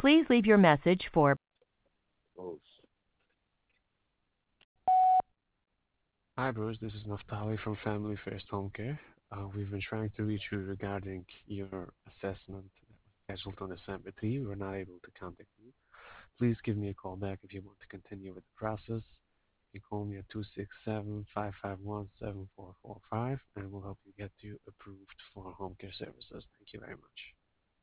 Please leave your message for Hi, Bruce. This is Naftali from Family First Home Care. We've been trying to reach you regarding your assessment that was scheduled on December 3. We were not able to contact you. Please give me a call back if you want to continue with the process. You can call me at 267-551-7445 and we'll help you get you approved for home care services. Thank you very much.